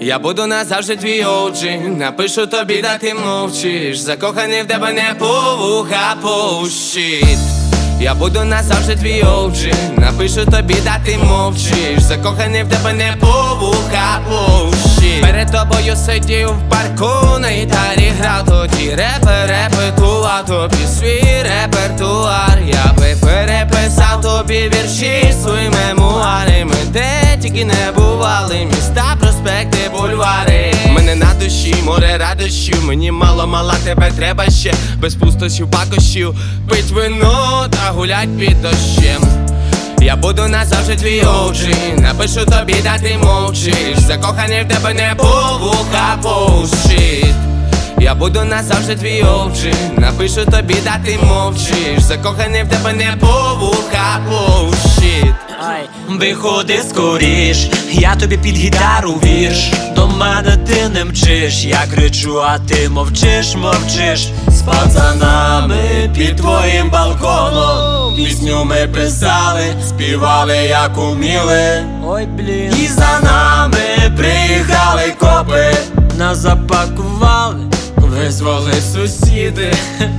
Я буду назавжди твій OG, напишу тобі, да ти мовчиш. Закоханий в тебе не по вуха пущить. Я буду назавжди твій OG, напишу тобі, да ти мовчиш. Закоханий в тебе не по вуха пущить. Перед тобою сидів в парку, на гітарі грав тоді репетував тобі свій репертуар. Я би переписав тобі вірші, свої мемуари. Ми де тільки не бували, міста, проспекти, бульвари. Мене на душі, море радощів, мені мало, тебе треба ще. Без пустощів, пакощів, пить вино та гулять під дощем. Я буду назавжди твій OG, напишу тобі, да ти мовчиш. Закоханий в тебе не по вуха пущить. Я буду назавжди твій OG, напишу тобі, да ти мовчиш. Закоханий в тебе не по вуха пущить. Виходи скоріш, я тобі під гітару вірш. До мене ти не мчиш, я кричу, а ти мовчиш. З пацанами під твоїм балконом пісню ми писали, співали як уміли. Ой, блін. І за нами приїхали копи, нас запакували, визвали сусіди.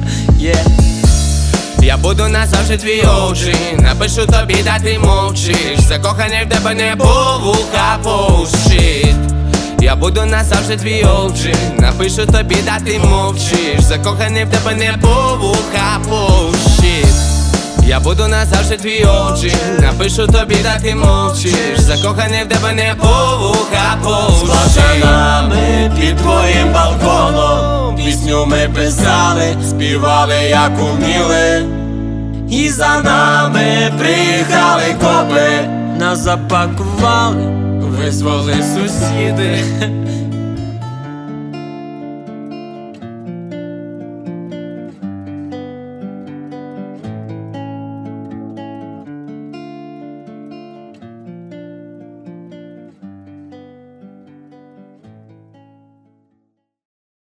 Я буду назавжди твій OG, напишу тобі, да ти мовчиш. Закоханий в тебе не по вуха пущить. Я буду назавжди твій OG, напишу тобі, да ти мовчиш. Закоханий в тебе не по вуха пущить. Я буду назавжди твій OG, напишу тобі, да ти мовчиш. Закоханий в тебе не по вуха пущить. З пацанами під твоїм балконом пісню ми писали, співали як уміли. І за нами приїхали копи, Нас запакували, визвали сусіди.